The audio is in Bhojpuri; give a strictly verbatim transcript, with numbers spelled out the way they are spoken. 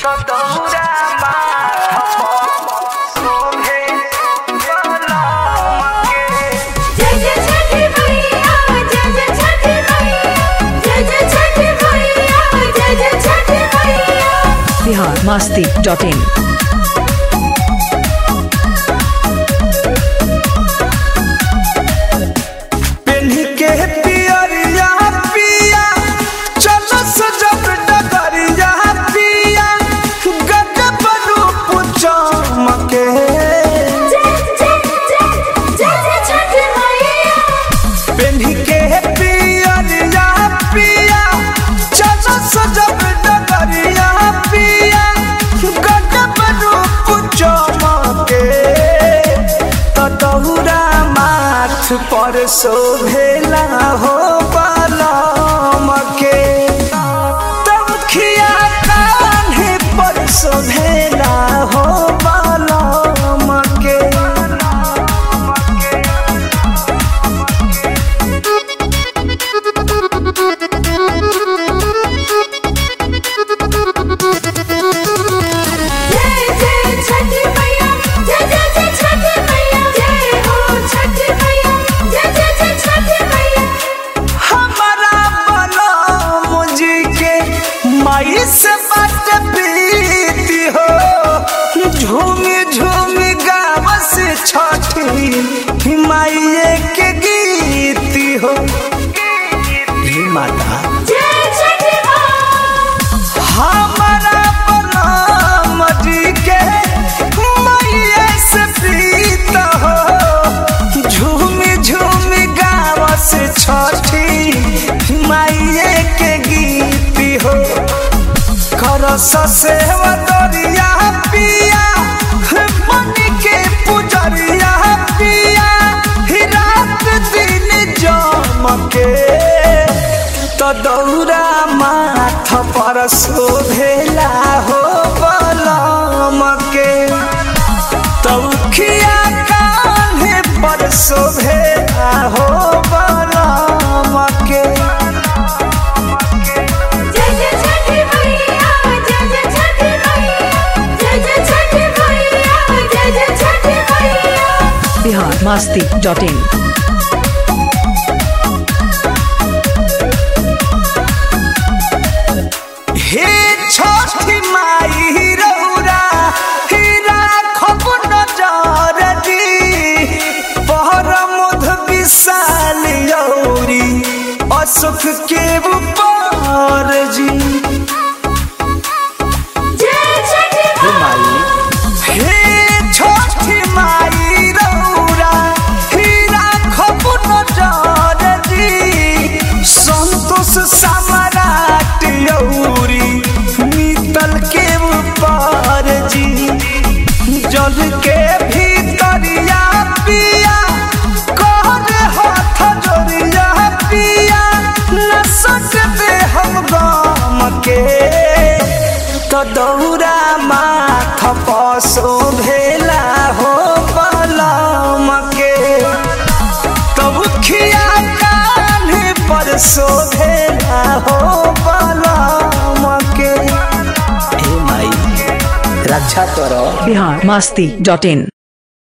बिहार मस्ती डॉट इन। पर शोभेला हो बालम के तमखिया कान्हे पर शोभेला हो बालम के। से बात प्रीति हो झूमी झूमी गाँव से छठी माइये के गीती हो। माता हमारा बलम जी के माइये से प्रीत हो झूमी झूमी गाँव से छठी माइये के गीती हो। करस सेवा दरिया पिया बनी के पुजरिया पिया रात दिन जमके तो दौरा माथ पर शोभेला हो बलम के तौखिया कान्हे पर शोभेला हो बलम के। Bihar Masti dot in. हे छठी माई रौरा हीरा खब नजर दी पहर मध विशाल यौरी अशोक के ऊपर जी। सम्राट यौरी नीतल के ऊपर जी जल के भीतरिया पिया कर हाथ जोड़िया पिया न सकते हम गम के तो दौरा माथ पर शोभेला हो बलम के तब खिया कान्हे पर शोभेला हो बलम के। हे माई रक्षा करो। बिहार मस्ती डॉट इन।